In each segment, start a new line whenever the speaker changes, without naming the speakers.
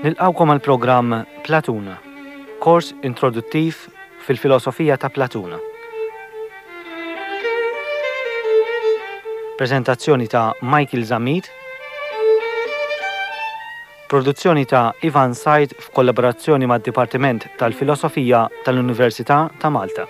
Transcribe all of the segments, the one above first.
Nilqawkom għal-programm Platuna, kors introduttiv fil-filosofija ta' Platuna. Prezentazzjoni ta' Michael Zamid, produzzjoni ta' Ivan Said f'kollaborazzjoni mad-Dipartiment tal-Filosofija tal-Università ta' Malta.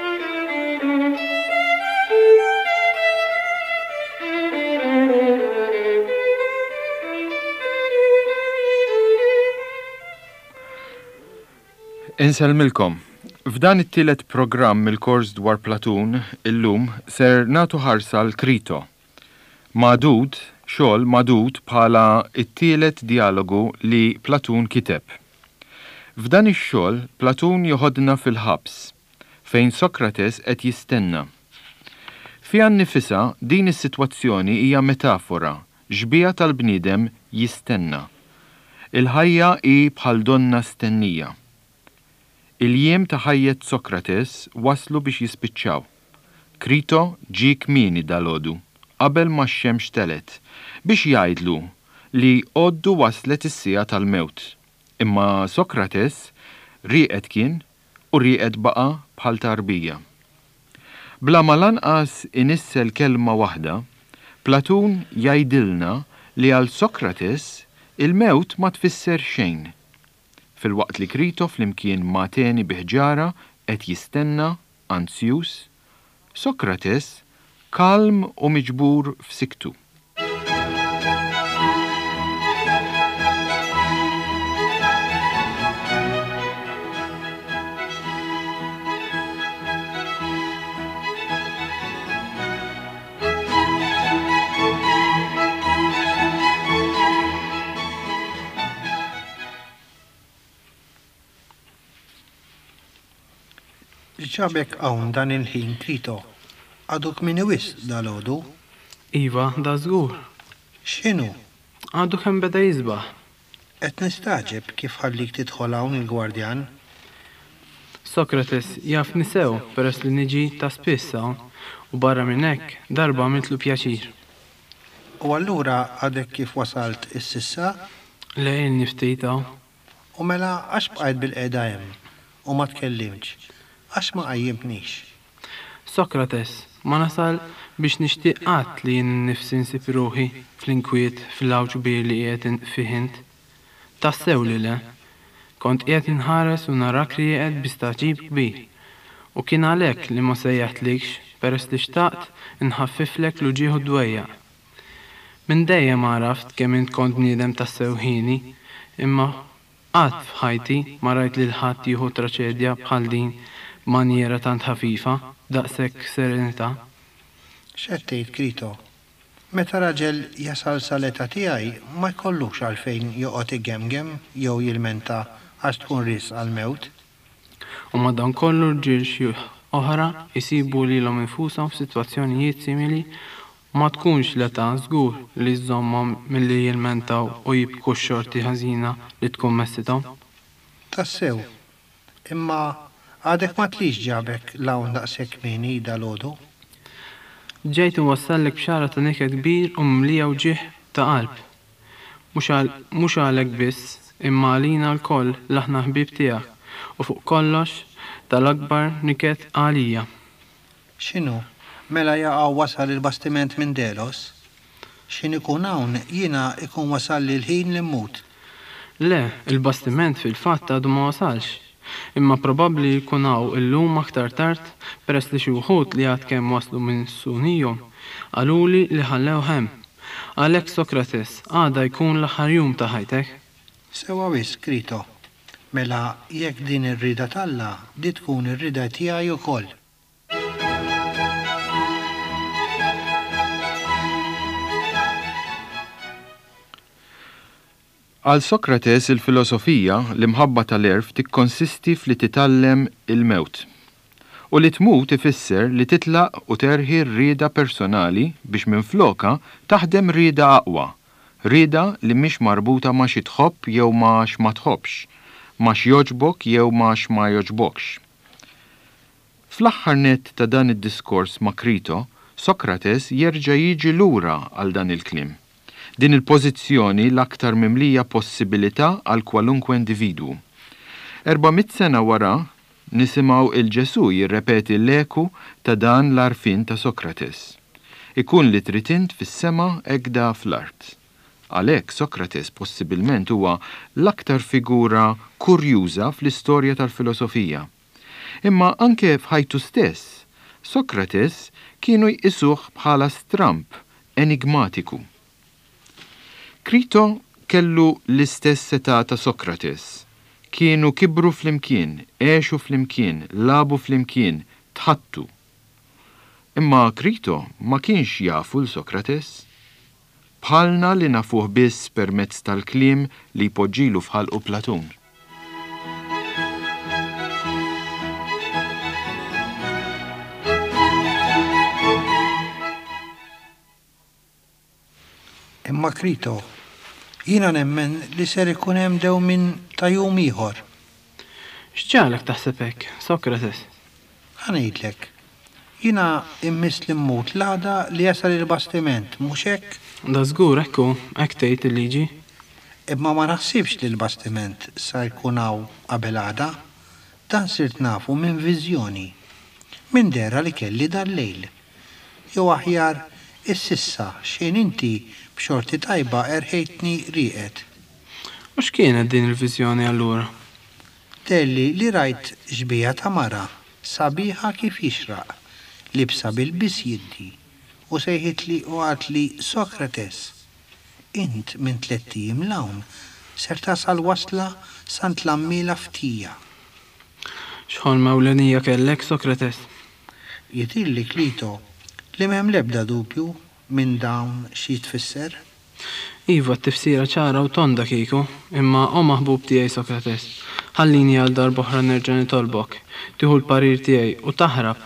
Inselmilkom, f'dan it-tielet programm mill-kors dwar Platun, illum ser nagħtu ħarsa l-Krito. Xogħol madud bħala it-tielet dialogu li Platun kiteb. F'dan ix-xogħol Platun joħodna fil-ħabs, fejn Sokrates qed jistenna. Fiha nnifisha din is-sitwazzjoni hija metafora, ġbija tal-bniedem jistenna. Il-ħajja hi bħal donna stennija. Il-jiem ta' ħajjet Sokrates waslu biex jispiċċaw. Krito ġie kmieni dalgħodu, qabel ma x-xemx telet, biex jgħidlu li għoddu waslet is-sija tal-mewt. Imma Sokrates rieqed kien u rieqed baqa' bħal tarbija. Bla ma lanqas inissel kelma waħda, Platun jgħidilna li għal Sokrates il-mewt ma tfisser xejn. Fil-waqt li Krito flimkien ma' Ateni biħġara qed jistenna, ansjus, Sokrates kalm u miġbur f'siktu.
Ġabek hawn dan il-ħin Krito, għadu kmieni wisq dalgħodu?
Iva, da żgur.
X'inhu?
Għadu kemm beda jisbaħ.
Qed nistaġeb kif ħallik tidħol hawn il-gwardjan.
Sokrates jaf nisew peress li niġi ta' spiss hawn u barra minn hekk darba għamiltlu pjaċir.
U allura għadek kif wasalt is-sissa?
Lejn niftit hawn.
U mela għax bqajt bil-qiegħda hemm u ma tkellimx. Għax ma qajjimtnix.
Sokrates, ma nasal biex nixtieq qatt li jien nifsi nsib ruħi fl-inkwiet fil-lawġ kbir li qiegħed fihint. Tassew li le. Kont qiegħed inħares u narak rieqed bistaġib kbir. U kien għalhekk li ma sejjaħtlikx peress li xtaqt inħaffiflek l-uġieħ dwejjaq. Minn dejjem għaraft kemm int kont bniedem tassew ħini, imma qatt f'ħajti ma rajt li l-ħadd jieħu traċedja bħal din maniera tant ħafifa, daqshekk serenità.
X'qed tgħid Krito? Meta raġel jasal sal-età tiegħi ma jkollux għalfejn joqgħod igemgem jew jilmenta għax tkun risq għall-mewt.
U madankollu rġiel xi oħra jsibu lilhom infushom f'sitwazzjonijiet simili ma tkunx l-età żgur li żommhom milli jilmentaw u jibku x-xorti ħażina li tkun messithom.
Tassew, imma għadek ma tlix ġabek l-hawn daqshekk kmieni dalgħodu?
Ġejt inwassallek b'xara ta' niked kbir u mimlija wġieħ ta' qalb. Mhux għalek biss, imma għalina l-koll l-aħna ħbieb tiegħek u fuq kollox tal-akbar niked għalija.
X'inhu? Mela jaqgħu wasal il-bastiment minn Delos? X'in ikun hawn jiena ikun wasal li l-ħin li mmut?
Le, il-bastiment fil-fatt għadu ma wasalx. Imma probabbli jkun hawn illum aktar tard peress li xi wħud li għad kemm waslu minn sunijhom qaluli li ħallew hemm. Għalhekk Sokrates għada jkun l-aħħar jum ta' ħajtek.
Sewa wisq Krito. Mela jekk din ir-rida t'Alla di tkun ir-rida tiegħi wkoll.
Għal Sokrates il-filosofija li mħabba tal-erf tikkonsisti f'li titgħallem il-mewt. U li tmut ifisser li titlaq u terħi rrieda personali biex minfloka taħdem rieda aqwa, rieda li mhix marbuta ma' xi tħobb jew ma' x'ma tħobbx, ma' x'joġbok jew ma' x'ma joġbokx. Fl-aħħar nett ta' dan id-diskors ma' Krito, Sokrates jerġa' jiġi lura għal dan il-kliem. Din il-pożizzjoni l-aktar mimlija possibilità għal kwalunkwe individwu. 400 sena wara nisimgħu il-Ġesu jirrepeti l-eku ta' dan l-arfin ta' Sokrates. Ikun li tritint fis-sema egda fl-art. Għalhekk Sokrates possibilment huwa l-aktar figura kurjuża fl-istorja tal-filosofija. Imma anke f'ħajtu stess, Sokrates kienu jqisuh bħala stramp enigmatiku. Krito kellu l-istess età ta' Sokrates. Kienu kibru flimkien, għexu flimkien, labu flimkien, tħattu. Imma Krito ma kienx jafu l-Sokrates. Bħalna li nafuh biss permezz tal-kliem li jpoġġilu fħalqu Platun.
Imma Krito, jiena nemmen li ser ikun hemm dewmien ta' jum ieħor.
X'ġalek taħseb hekk, Sokrates?
Ħanejdlek, jiena immiss li mmut l-għada li jasal il-bastiment, mhux hekk?
Da żgur hekk hu, hekk tgħid il-liġi.
Imma ma naħsibx li l-bastiment sa jkun hawn qabel għada, dan sirt nafu minn viżjoni, minn dera li kelli dal-lejl. Jew aħjar is-sissa xejn inti b'xorti tajba erħejtni rieqed.
U x'kienet din il-viżjoni allura?
Telli li rajt ġbija ta' mara, sabiħa kif jixraq, libsa bil-bis jiddi, u sejħitli u għatli Sokrates, int minn 3 ijiem l-hawn ser tasal wasla sant l-ammila ftija.
X'ħol mewlenija kellek, Sokrates?
Jitilli Krito li m'hemm l-ebda dubju minn dawn xi tfisser?
Iva, t-tifsira ċara u tonda kieku, imma o maħbub tiegħi Sokrates. Ħallini għal darba oħra nerġa' nitolbok, tieħu l-parir tiegħi u taħrab.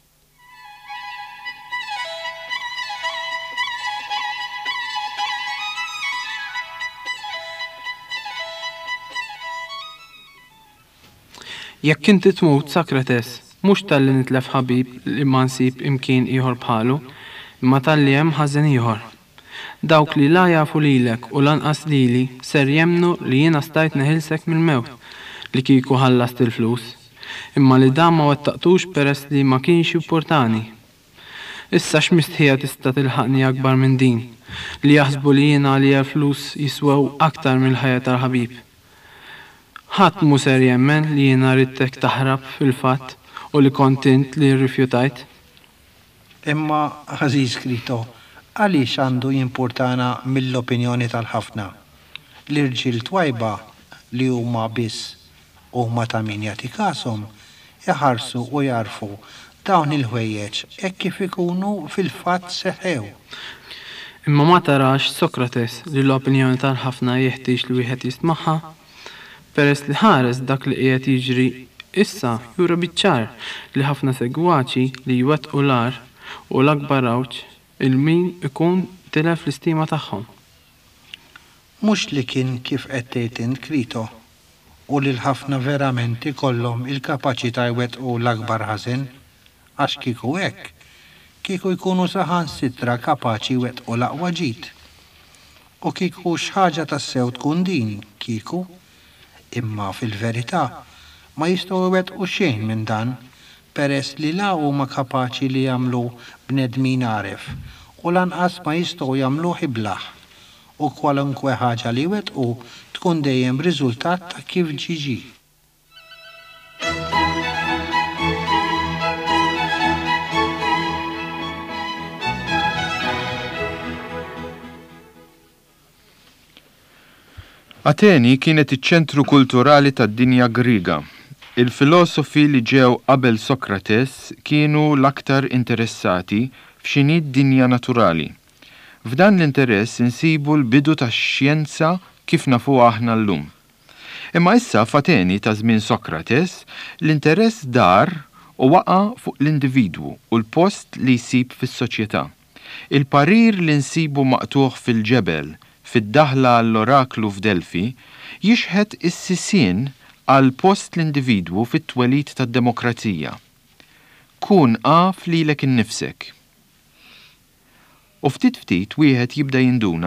Jekk inti tmut, Sokrates, mhux tal-li nitlef ħabib li ma nsib imkien ieħor bħalu, imma tal-li hemm ħażen ieħor. Dawk li la jafu lilek u lanqas lili ser jemnu li jiena stajt neħilsek mill-mewt li kieku ħallast il-flus, imma li dan ma wettaqtux peress li ma kienx importani. Issa x'mistħija tista' tilħaqni akbar minn din, li jaħsbu li jiena li l-flus jiswew aktar mill-ħajja tal-ħabib. Ħadd mu ser jemmen li jiena ridtek taħrab fil-fatt u li kontent li rrifjutajt.
Imma ħażiż Krito, għaliex għandu jimpurtana mill-opinjoni tal-ħafna. L-irġiel twajba li huma biss huma ta' min jagħti kasom jaħarsu u jarfu dawn il-ħwejjeġ hekk kif ikunu fil-fatt seħew.
Imma ma tarax, Sokrates, li l-opinjoni tal-ħafna jeħtieġ li wieħed jismaħħa? Peress li ħares dak li qiegħed jiġri issa jura biċ-ċar li ħafna segwaċi li jwettqu l-ar u l-akbar awġ il-min ikun tilef l-istima tagħhom.
Mhux li kien kif qed tgħid Krito u li l-ħafna verament ikollhom il-kapaċità jwettqu l-akbar ħażin għax kieku hekk, kieku jkunu saħansitra kapaċi jwettqu l-aqwa ġid. U kieku x'ħaġa tassew tkun din kieku, imma fil-verità ma jistgħu jwettqu xejn minn dan peress li la huma kapaċi li jagħmlu bnedmin għaref u lanqas ma jistgħu jagħmlu ħiblaħ u kwalunkwe ħaġa li jwettqu tkun dejjem riżultat ta' kif ġiġi.
Ateni kienet iċ-ċentru kulturali tad-dinja Griega. Il-filosofi li ġew qabel Sokrates kienu l-aktar interessati f'xini d-dinja naturali. F'dan l-interess insibu l-bidu tax-xjenza kif nafu aħna llum. Imma issa f'Ateni ta' żmien Sokrates l-interess dar u waqa' fuq l-individwu u l-post li jsib fis-soċjetà. Il-parir li nsibu maqtuħ fil-ġebel fid-daħla għall-oraklu f'Delfi jixħed is-sisien għal post l-individwu fit-twelid tad-demokrazija. Kun għaf lilek innifsek. U ftit wieħed jibda jinduna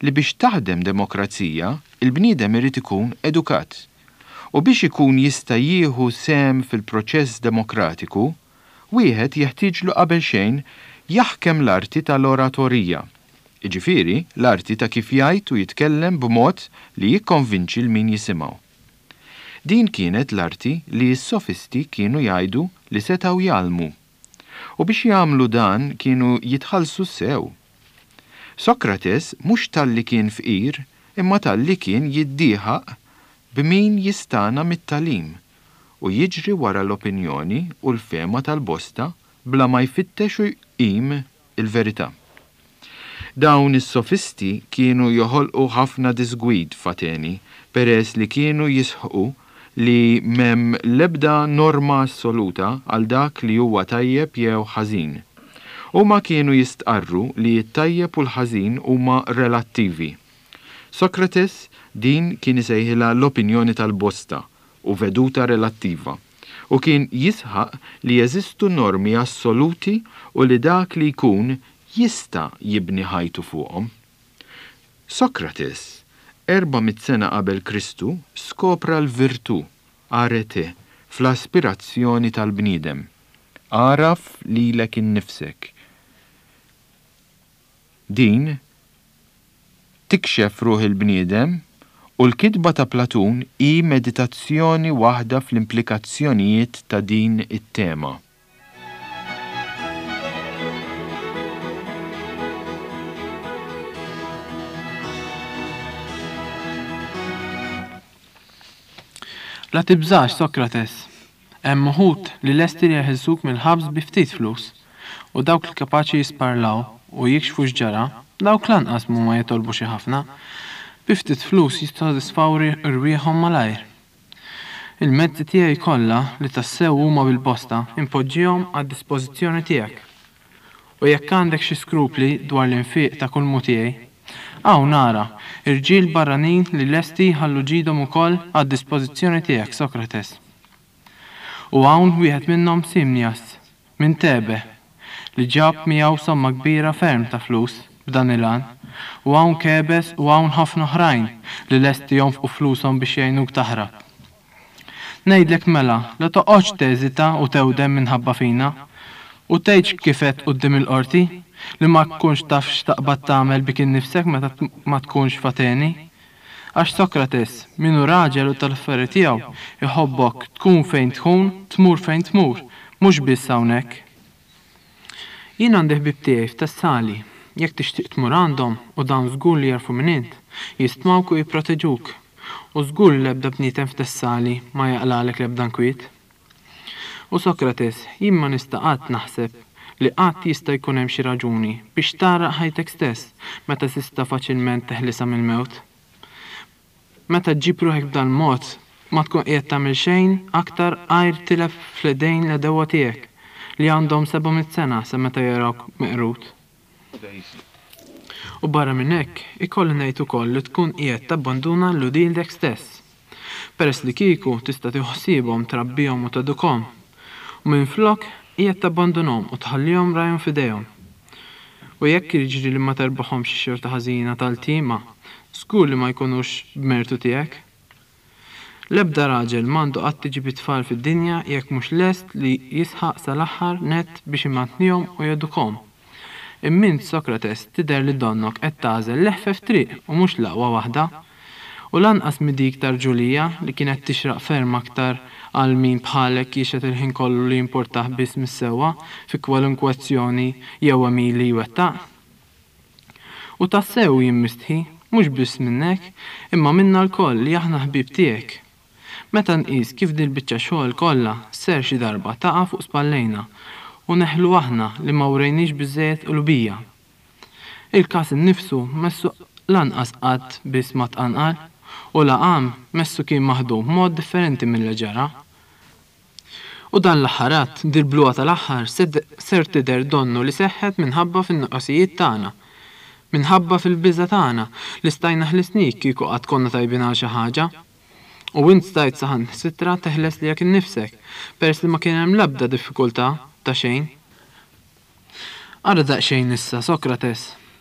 li biex taħdem demokrazija, il-bniedem irid ikun edukat. U biex ikun jista' jieħu sem fil-proċess demokratiku, wieħed jeħtieġlu qabel xejn jaħkem l-arti tal-oratorija. Iġifieri, l-arti ta' kif jgħid u jitkellem b'mod li jikkonvinċi l-min jisimgħu. Din kienet l-arti li s-sofisti kienu jgħidu li setgħu jgħallmu. U biex jagħmlu dan kienu jitħallsu sew. Sokrates mhux talli kien fqir, imma talli kien jiddieħaq b'min jistana mit-tagħlim u jiġri wara l-opinjoni u l-fema tal-bosta bla ma jfittex u jqim il-verità. Dawn is-sofisti kienu joħolqu ħafna disgwid f'Ateni peress li kienu jisħu li m'hemm l-ebda norma assoluta għal dak li huwa tajjeb jew ħażin. Huma kienu jistqarru li t-tajjeb u l-ħażin huma relattivi. Sokrates din kien isejħilha l-opinjoni tal-bosta u veduta relattiva u kien jisħaq li jeżistu normi assoluti u li dak li jkun jista' jibni ħajtu fuqhom. Sokrates, 400 sena qabel Kristu, skopra l-virtù, arete, fl-aspirazzjoni tal-bniedem. Araf lilek innifsek. Din tikxef ruħ il-bniedem u l-kitba ta' Platun hi meditazzjoni waħda fl-implikazzjonijiet ta' din it-tema.
La tibżax, Sokrates. Hemm uħud li lesti li jeħilsuk mill-ħabs bi ftit flus u dawk li kapaċi jisparlaw u jikxfu x'ġara, dawk lanqas ma jitolbu xi ħafna, bi ftit flus jistodisfaw irwieħhom malajr. Il-mezzi tiegħi kollha li tassew huma bil-bosta impoġġihom għad-dispożizzjoni tiegħek. U jekk għandek xi skrupli dwar l-infiq ta' kull tiegħi, hawn nara irġiel barranin li lesti jħallu ġidhom ukoll għad-dispożizzjoni tiegħek, Sokrates. U hawn wieħed minnhom Simnias minn Tebe li ġab miegħu somma kbira ferm ta' flus b'dan il-għan, u hawn Kebes u hawn ħafna oħrajn li lesti jonfqu flushom biex jgħinuk taħrab. Ngħidlek mela, la toqgħodx teżita u tewdem minħabba fina u tgħidx kifet quddiem il-qorti li ma tkunx taf x'taqbad tagħmel bik innifsek meta ma tkunx f'Ateni. Għax Sokrates, minnu raġel u tal-affarijiet tiegħu iħobbok tkun fejn tkun, tmur fejn tmur, mhux biss hawnhekk. Jien għandi ħbieb tiegħi f'Tessali, jekk tixtieq tmur għandhom u dawn żgur li jarfu minn int, jistmawk u jipproteġuk. U żgur li l-ebda bniedem f'Tessali ma jaqlalek l-ebda nkwiet. U Sokrates, jien ma nista' qatt naħseb li qatt jista' jkun hemm xi raġuni biex taraq ħajtek stess meta tista' faċilment teħlisa mill-mewt. Meta ġġib ruħek b'dan mod, ma tkun qiegħed tagħmel xejn aktar għajr tilef fl-idejn l-dewwa tiegħek li għandhom 700 sena sa meta jarawk meqrut. U barra minn hekk, ikolli ngħid ukoll li tkun qiegħed tabbanduna l-udildek stess. Peress li kieku tista' tieħu ħsiebhom trabbihom u tedukhom. U minflok qiegħed tabbandunhom u tħallihom rajhom f'idejhom. U jekk jiġri li ma terbaħhomx xi xorta ħażina tal-tima, żgur li ma jkunux b'mertu tiegħek. L-ebda raġel m'għandu qatt tiġi bit-tfal fid-dinja jekk mhux lest li jisħaq sal-aħħar nett biex imantnihom u jedukhom. Immint Sokrates tidher li donnok qed tagħżel leħfef triq u mhux l-aqwa waħda, u lanqas midik tarġulija li kienet tixraq ferm aktar għal min bħalek jixet il-ħin kollu li importaħ biss mis-sewwa fi kwalunkwe azzjoni jew għamil li jwettaq. U tassew jimmistħi, mhux biss minnek, imma minna l-koll li aħna ħbieb tiegħek. Meta nqis kif din il-biċċa xogħol kollha ser xi darba taqa' fuq spallejna u neħlu aħna li ma wrejniex biżżejjed qulubija. Il-każ innifsu messu lanqas qatt biss ma tqanqal u laqam messu kien maħdum mod differenti mill ġara. U dan l-aħħarat dil-bluqa tal-aħħar ser tidher donnu li seħħet minħabba fin-nuqqasijiet tagħna. Minħabba fil-biża tagħna li stajna ħlisnik kieku qatt konna tajbin għal xi ħaġa. U int stajt saħan sitra teħles li jak innifsek, peress li ma kien hemm l-ebda diffikultà ta' xejn. Ara daqsxejn issa, Sokrates,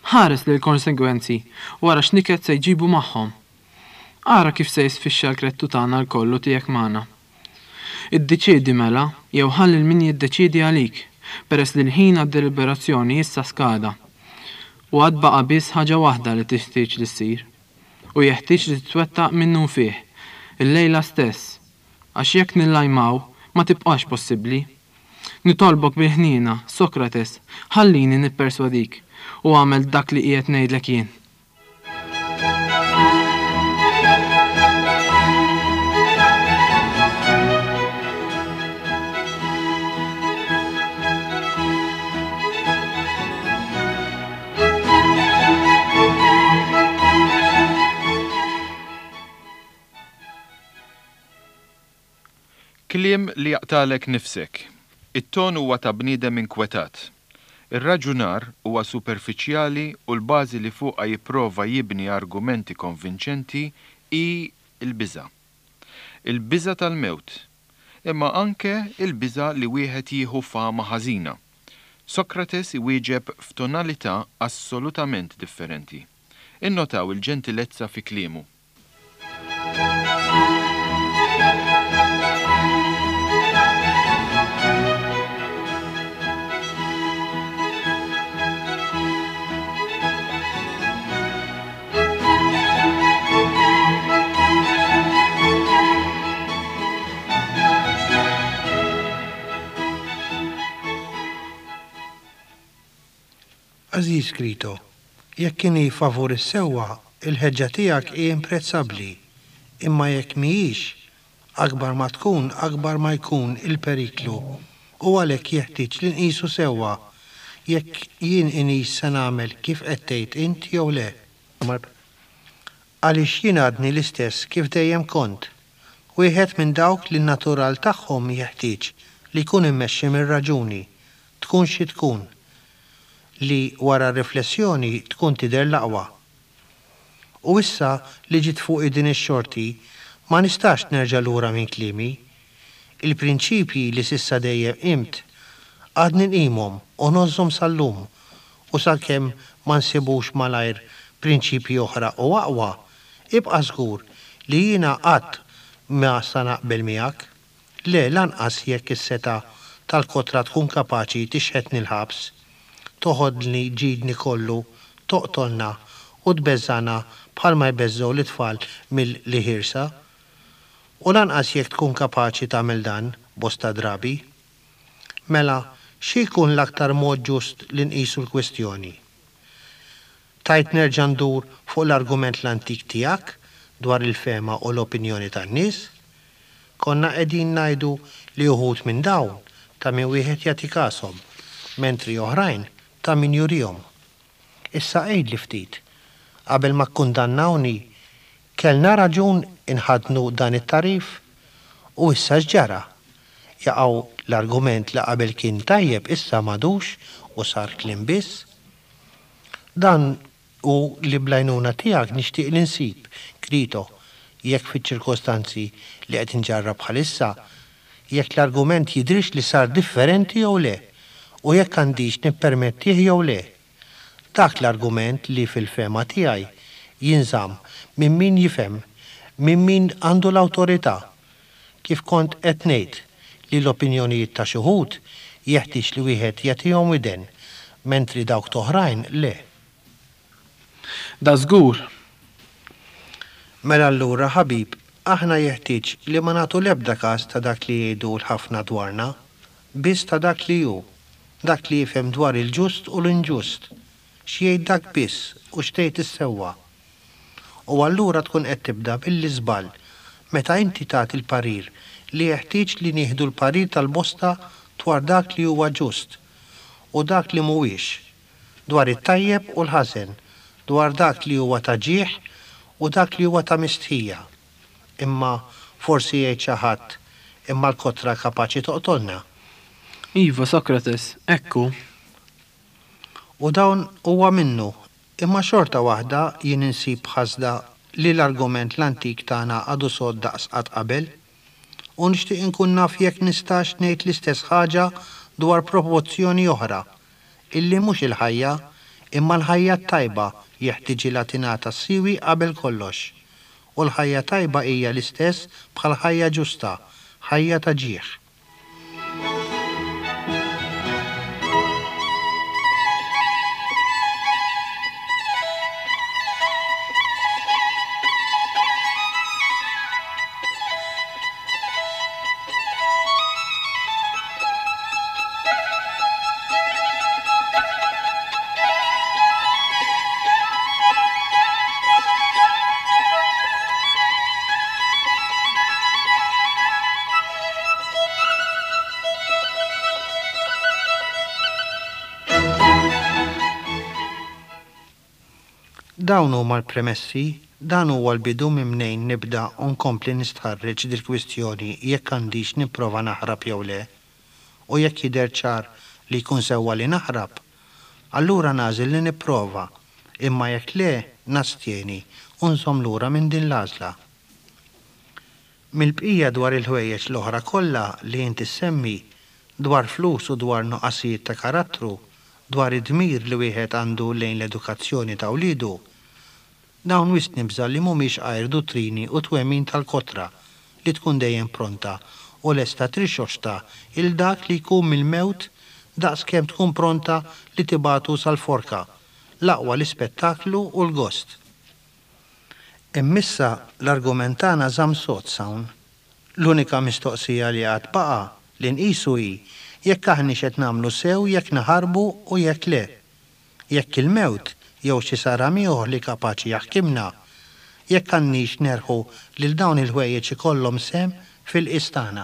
ħares li l-konsegwenzi wara x'niket se jġibu magħhom. Ara kif se jisfixxa l-krettu tagħna l-kollu tiegħek magħna. Iddeċiedi mela jew ħalli min jiddeċiedi għalik, peress li l-ħin għad-deliberazzjoni issa skada. U għad baqa' biss ħaġa waħda li tixtieġ li ssir. U jeħtieġ li titwettaq minnu fih, il-lejla stess, għax jekk nillajmaw ma tibqax possibbli. Nitolbok bil-ħnina, Sokrates, ħallini nipperswadik u għamel dak li qiegħed ngħidlek jien.
Kliem li jaqtalek nifsek. It-ton huwa ta' bniedem inkwetat. Ir-raġunar huwa superfiċjali u l-bażi li fuqha jipprova jibni argumenti konvinċenti hi l-biża'. Il-biża' tal-mewt, imma anke il-biża' li wieħed jieħu fama ħażina. Sokrates iwieġeb f'tonalità assolutament differenti. Innotaw il-ġentilezza fi kliemu.
Aziz Krito, jekk kieni favur is-sewwa, il-ħeġġa tiegħek hi imprezzabbli, imma jekk mhijiex, akbar ma tkun akbar ma jkun il-periklu u għalhekk jeħtieġ li nqisu sewwa jekk jien inqis se nagħmel kif qed tgħid int jew le. Għaliex jien għadni l-istess kif dejjem kont. Wieħed minn dawk li n-natural tagħhom jeħtieġ li jkun immexxi mir-raġuni, tkun xi tkun, li wara riflessjoni tkun tidher l-aqwa. U issa li ġiet fuq din ix-xorti ma nistax nerġa' lura minn kliemi. Il-prinċipji li s'issa dejjem qimt għadni nqimhom u nożhom sal-lum u sakemm ma nsibux malajr prinċipji oħra u aqwa, ibqa' żgur li jiena qatt ma sa naqbel miegħek. Le lanqas jekk is-seta tal-kotra tkun kapaċi tixħetni l-ħabs, toħodni ġidni kollu, toqtolna u tbeżżana bħalma jbeżżgħu l-itfal mill-ħirsa, u lanqas jekk tkun kapaċi tagħmel dan bosta drabi. Mela, xi jkun l-aktar mod ġust li nqisu l-kwestjoni? Tajt nerġa' ndur fuq l-argument l-antik tiegħek dwar il-fema u l-opinjoni tan-nies? Konna qegħdin ngħidu li uħud minn dawn ta' min wieħed jagħti kasom, mentri oħrajn ta' min jurihom. Issa qgħidli ftit, qabel ma kkundannawni, kellna raġun inħadnu dan it-tarif u issa x'ġara? Jaqgħu l-argument li qabel kien tajjeb issa m'għadux u sar kliem biss? Dan u li blajnuna tiegħek nixtieq li nsib, Krito, jekk fiċ-ċirkostanzi li qed inġarrab bħalissa, jekk l-argument jidhrix li sar differenti jew le, u jekk għandix nippermettih jew le. Dak l-argument li fil-fema tiegħi jinżamm minn min jifhem, minn min għandu l-awtorità. Kif kont qed ngħid li l-opinjonijiet ta' xi wħud jeħtieġ li wieħed jagħtihom widen, mentri dawk toħrajn le.
Da żgur.
Mela allura ħabib, aħna jeħtieġ li ma nagħtu l-ebda każ ta' dak li jgħidu l-ħafna dwarna, biss ta' dak li hu, dak li jifhem dwar il-ġust u l-inġust, x'jgħid dak biss u x'tgħid issewwa. U allura tkun qed tibda bil-iżball meta inti tagħti l-parir li jeħtieġ li nieħdu l-parir tal-bosta dwar dak li huwa ġust u dak li mhuwiex, dwar it-tajjeb u l-ħażen, dwar dak li huwa ta' ġieħ u dak li huwa ta' mistħija. Imma forsi jgħid xi ħadd imma l-kotra kapaċi toqtolna.
Iva, Sokrates, ekku.
U dawn huwa minnu, imma xorta waħda jien insib ħasda li l-argument l-antik tagħna għadu sod daqs qatt qabel, u nixtieq inkun naf jekk nistax ngħid l-istess ħaġa dwar proporzjoni oħra, illi mhux il-ħajja Imma l-ħajja tajba jeħtieġilha tingħata siwi qabel kollox. U l-ħajja tajba hija l-istess bħal ħajja ġusta, ħajja ta' ġieħ. Dawn huma l-premessi, dan huwa l-bidu minn nibda u nkompli nistħarreġ dil-kwistjoni jekk għandix nipprova naħrab jew le. U jekk jidher ċar li jkun sewwa li naħrab, allura nażel li nipprova, imma jekk le nastjeni u nżomm lura minn din l-għażla. Mill-bqija dwar il-ħwejjeġ l-oħra kollha li inti semmi, dwar flus u dwar nuqqasijiet ta' karattru, dwar id-dmir li wieħed għandu lejn l-edukazzjoni ta' wliedu, dawn wisq nibża li mhumiex għajr dottrini u twemmin tal-kotra li tkun dejjem pronta u lesta trixxoxta il dak li jkun mill-mewt daqskemm tkun pronta li tibatu sal-forka, l-aqwa l-ispettaklu u l-gost. Immissa l-argument tagħna żamm sod sawn. L-unika mistoqsija li għad baqa' li nqisu hi jekk aħniex qed nagħmlu sew jekk naħarbu u jekk le. Jekk il-mewt jew xi sara ieħor li kapaċi jaħkimna, jekk għandniex nerħu lil dawn il-ħwejjeġ ikollhom sem fil-qistana.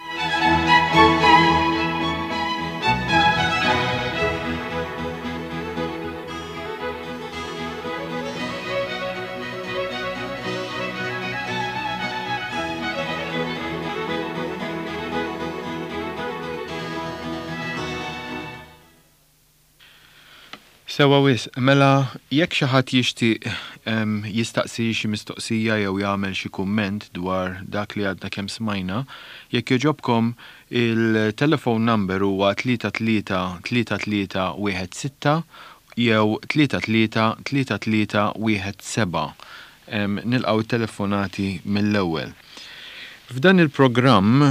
Sewa wis, mela jekk xi ħadd jixtieq jistaqsi xi mistoqsija jew jagħmel xi kumment dwar dak li għadna kemm smajna, jekk jogħġobkom il-telephone number huwa 333316 jew 333317. Nilqgħu t-telefonati mill-ewwel. F'dan il-programm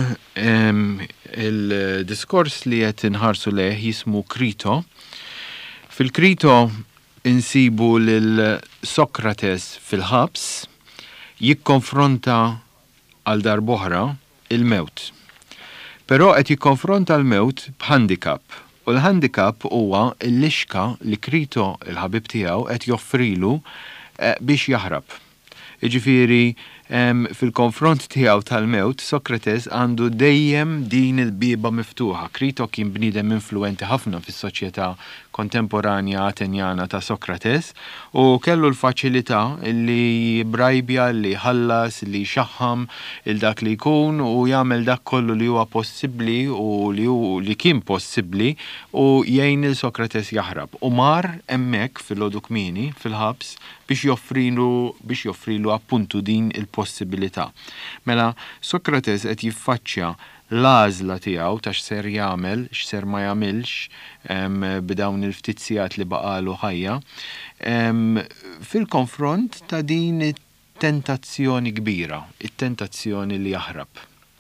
il-diskors li qed inħarsu leh jismu Krito. Fil-Krito insibu lil Sokrates fil-ħabs jikkonfronta għal darb'oħra il-mewt. Però qed jikkonfronta l-mewt b'handicap. U l-handicap huwa l-lixka li Krito il-ħabib tiegħu qed joffrilu biex jaħrab. Jiġifieri fil-konfront tiegħu tal-mewt, Sokrates għandu dejjem din il-biba miftuħa. Krito kien bniedem influenti ħafna fis-soċjetà kontemporanja Atenjana ta' Sokrates u kellu l-faċilità li brajbja, li ħallas, li xaħħam il-dak li jkun u jagħmel dak kollu li huwa possibbli u li kien possibbli u jgħin il-Sokrates jaħrab. U mar hemmhekk fil-għodu kmieni fil-ħabs biex joffrilu appuntu din il-possibilità. Mela Sokrates qed jiffaċċja l-għażla tiegħu ta' x'ser jagħmel, x'ser ma jagħmilx b'dawn il-ftit sigħat li baqalu ħajja fil-konfront ta' din it-tentazzjoni kbira, it-tentazzjoni li jaħrab.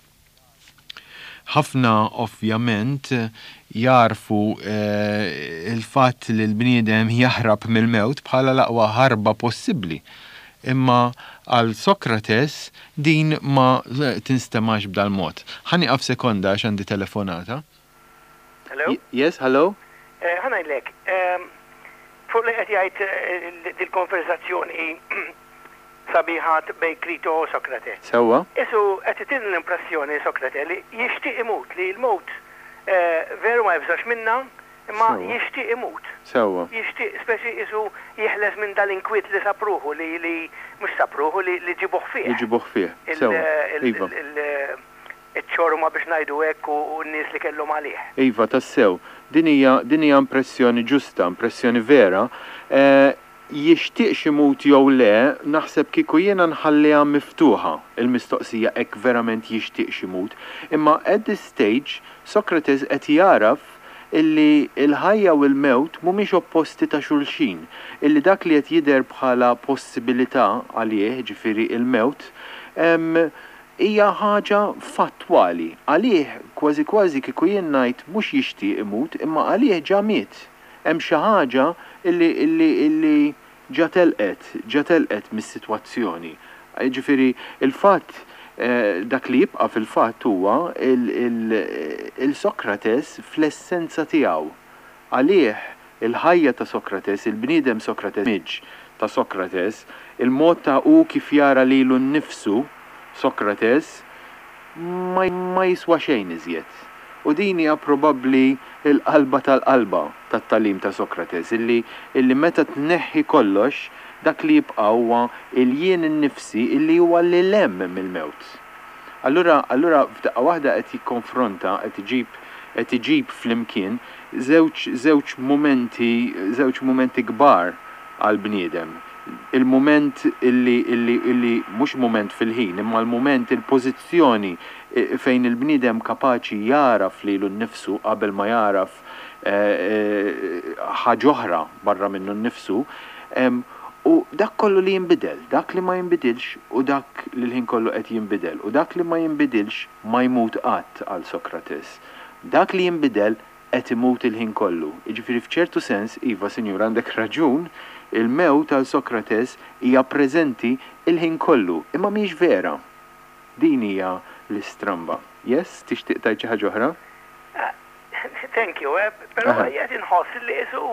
Ħafna ovvjament jarfu il-fatt li l-bniedem jaħrab mill-mewt bħala l-aqwa ħarba possibbli. Imma għal Sokrates din ma tinstemax b'dal mod. Ħaniqaf sekonda għax għandi telefonata.
Hello?
Yes, hello?
Ħanajlek, fuq li qed jgħid dil-konversazzjoni sabiħat bej Krito u Sokrates.
Sewwa?
Isu qed itin l-impressjoni Sokrates li jixtieq imut li l-mowt veru ma jibżax minna, imma jixtieq imut.
Sewwa.
Jixtieq speċi isu jeħles minn dal-inkwiet li sapruħu li mhux sapruħu li ġibuh fih.
Ġibuh fih. Sewwa. Iva.
Iċ-ċorma biex ngħidu hekk u n-nies li kellhom għalih.
Iva, tassew. Din hija impressjoni ġusta, impressjoni vera. Jixtieq imut jew le, naħseb kieku jiena nħalliha miftuħa il-mistoqsija hekk verament jixtieq imut. Imma at this stage Sokrates qed jaraf illi il-ħajja u l-mewt mhumiex opposti ta' xulxin, illi dak li qed jidher bħala possibilità għalih, ġifieri il-mewt, hija ħaġa fattwali. Għalih kważi kieku jien ngħid mhux jixtieq imut, imma għalih ġa miet. Hemm xi ħaġa illi ġatelqet mis-sitwazzjoni. Ġifieri il-fatt dak li jibqa' fil-fatt huwa il-Sokrates fl-essenza tiegħu. Għalih il-ħajja ta' Sokrates, il-bniedem Sokrates miġ ta' Sokrates, il-mod ta' hu kif jara lilu nnifsu Sokrates ma jiswa xejn iżjed. U din hija probabbli il-qalba tal-qalba tat-talim ta' Sokrates, illi meta tneħħi kollox dak li jibqa' huwa il-jien innifsi illi huwa li lemm mill-mewt. Allura f'daqqa waħda qed jikkonfronta, qed iġib flimkien żewġ momenti kbar għal bniedem. Il-moment illi mhux moment fil-ħin, imma l-moment il-pożizzjoni fejn il-bniedem kapaċi jaraf lilu nnifsu qabel ma jaraf ħaġa oħra barra minnu nnifsu. U dak kollu li jinbidel, dak li ma jinbidilx u dak li l-ħin kollu qed jinbidel, u dak li ma jinbidilx ma jmut qatt għal Sokrates. Dak li jinbidel qed imut il-ħin kollu. Jiġifieri f'ċertu sens, iva sinjur għandek raġun, il-mewt għal Sokrates hija preżenti il-ħin kollu, imma mhix vera. Din hija l-istramba. Yes, tixtieq tgħid xi ħaġa oħra?
Thank you, però qed inħoss li isu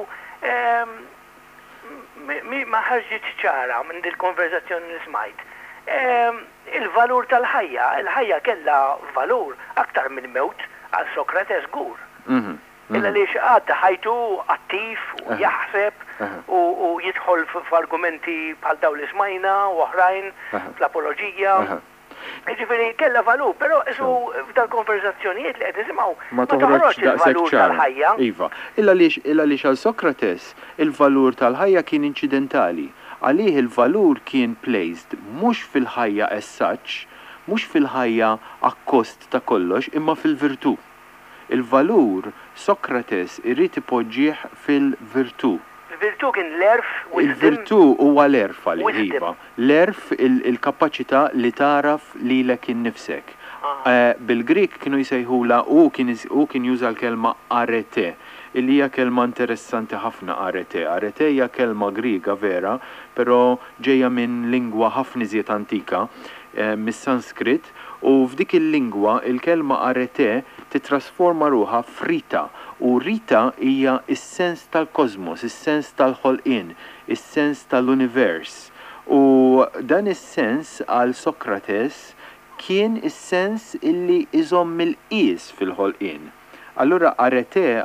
ma ħarġitx ċara minn dil-konverzazzjoni li smajt. Il-valur tal-ħajja, il-ħajja kellha valur aktar minn mewt għal Sokrates gur. Illa li għadda ħajtu attiv u jaħseb u jidħol f'argumenti bħal daw li smajna u oħrajn fl-apoloġija. Ġifieri kellha valur, però isu f'dal-konverzazzjonijiet li qed nisimgħu ma toħroġx il-valur tal-ħajja.
Iva, illa li għal Sokrates il-valur tal-ħajja kien inċidentali. Għalih il-valur kien placed mhux fil-ħajja as such, mhux fil-ħajja akkost ta' kollox, imma fil-virtù. Il-valur Sokrates irrid ipoġġih fil-virtù.
Il-virtù kien l-erf u
il-virtù huwa l-erf għalih iva. L-erf il-kapaċità li taraf lilek innifsek. Bil-Grik kienu jsejħula u kien juża l-kelma arete, illi hija kelma interessanti ħafna arete. Arete hija kelma Griega vera, però ġejja minn lingwa ħafna iżjed antika, mis-Sanskrit, u f'dik il-lingwa il-kelma arete titrasforma ruħha f'rita, u rita hija is-sens tal-kosmos, is-sens tal-ħolqien, is-sens tal-univers. U dan is-sens għal Sokrates kien is-sens illi iżomm il-qies fil-ħolqien. Allura arete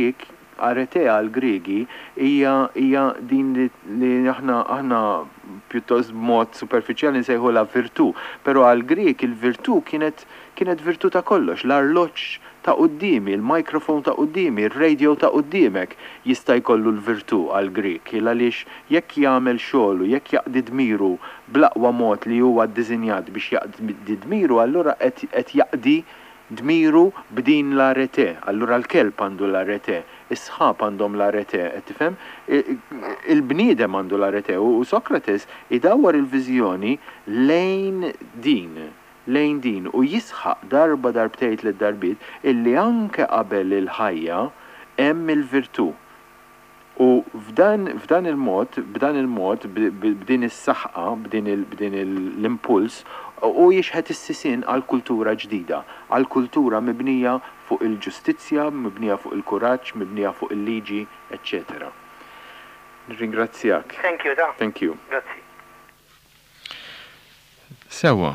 għal Griegi hija din li aħna pjuttost b'mod superfiċjali nsejħulha virtù, però għal Grieg il-virtù kienet virtù ta' kollox, l-arloġġ ta' qudiemi, il-mikrofon ta' qudiemi, ir-radio ta' qudiemek jista' jkollu l-virtù għal Grieg, għaliex jekk jagħmel xogħlu, jekk jaqdi dmiru bl-aqwa mod li huwa ddiżinjat biex jaqdi dmiru, allura qed jaqdi dmiru b'din l-arete. Allura l-kelb għandu l-arete, is-sħab għandhom l-arete, qed tifhem? Il-bniedem għandu l-arete u Sokrates idawwar il-viżjoni lejn din u jisħaq darba darbtejt li darbit illi anke qabel il-ħajja hemm il-virtù. U b'dan il-mod, b'din is-saħqa, b'din l-impuls, u jixħet is-sisin għal kultura ġdida, għal kultura mibnija fuq il-ġustizzja, mibnija fuq il-kuraġġ, mibnija fuq il-liġi, etc. Ringrazzjak.
Thank you. Grazzi.
Sewa.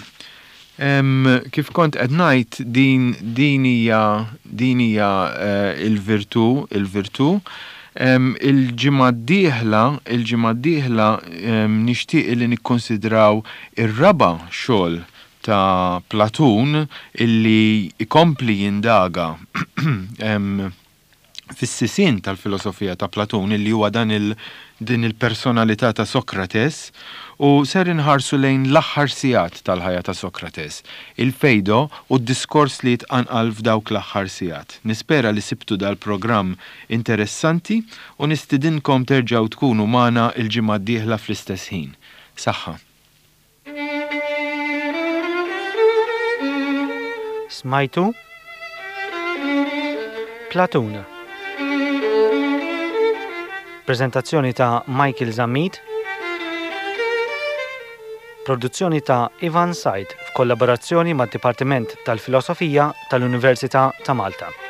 Kif kont qed ngħid din hija il-virtù. Il-ġimgħa d-dieħla nixtieq li nikkonsidraw ir-raba' xogħol ta' Platun illi ikompli jindaga fis-sisien tal-filosofija ta' Platun illi huwa din il-personalità ta' Sokrates u ser inħarsu lejn l-aħħar sigħat tal-ħajja ta' Sokrates, il-fejdo u d-diskors li jitqanqal f'dawk l-aħħar sigħat. Nispera li sibtu dal-programm interessanti u nistidinkom terġgħu tkunu magħna il-ġimgħa d-dieħla fl-istess ħin. Saħħa.
Smajtu? Platun. Prezentazzjoni ta' Michael Zammit. Produzzjoni ta' Ivan Said f'kollaborazzjoni mad-Dipartiment tal-Filosofija tal-Università ta' Malta.